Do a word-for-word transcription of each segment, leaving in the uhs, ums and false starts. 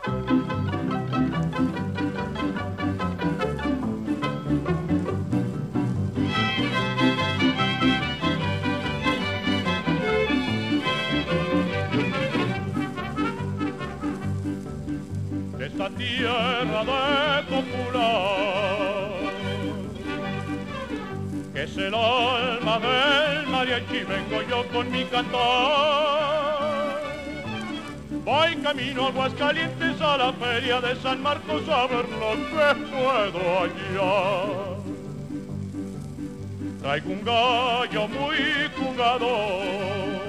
Esta tierra de popular, que es el alma del mariachi, vengo yo con mi cantar. Voy camino a Aguascalientes a la feria de San Marcos a ver lo que puedo hallar. Traigo un gallo muy jugador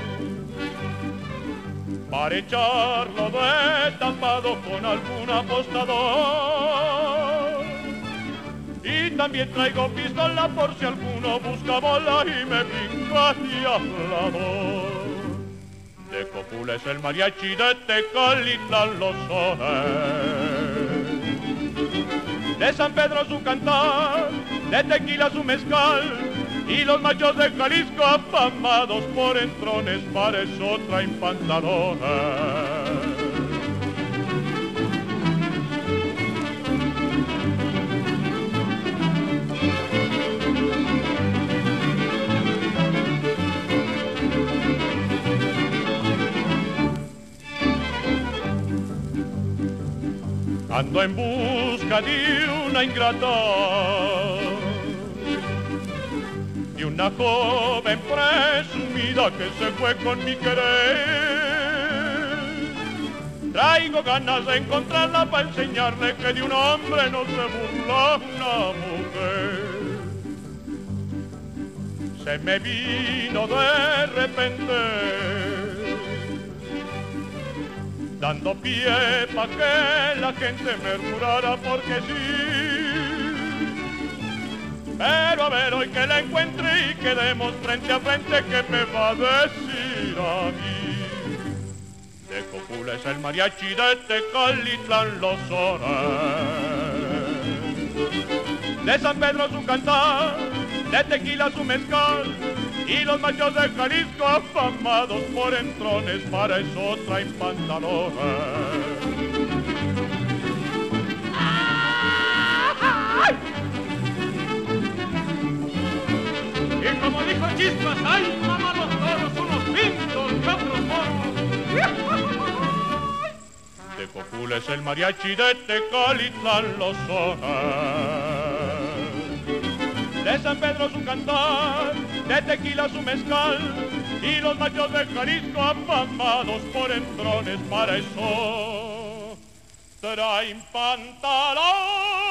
para echarlo de tapado con algún apostador. Y también traigo pistola por si alguno busca bola y me brinca de hablador. De Copula es el mariachi, de Tecalitlán los sones, de San Pedro su cantar, de Tequila su mezcal, y los machos de Jalisco afamados por entrones, para eso traen pantalones. Ando en busca de una ingrata, de una joven presumida que se fue con mi querer. Traigo ganas de encontrarla para enseñarle que de un hombre no se burla una mujer. Se me vino de repente, dando pie pa' que la gente murmurara porque sí. Pero a ver hoy que la encuentre y quedemos frente a frente, ¿qué me va a decir a mí? De Copula es el mariachi, de Tecalitlán los sones, de San Pedro su cantar, de Tequila su mezcal, y los machos de Jalisco afamados por entrones, para eso traen pantalones. Y como dijo Chispas, ¡ay, mamá, los toros, unos pintos y otros moros! De Copula es el mariachi, de Tecalitlán los sones, de San Pedro su cantar, de Tequila su mezcal, y los machos de Jalisco afamados por entrones, para eso traen pantalón.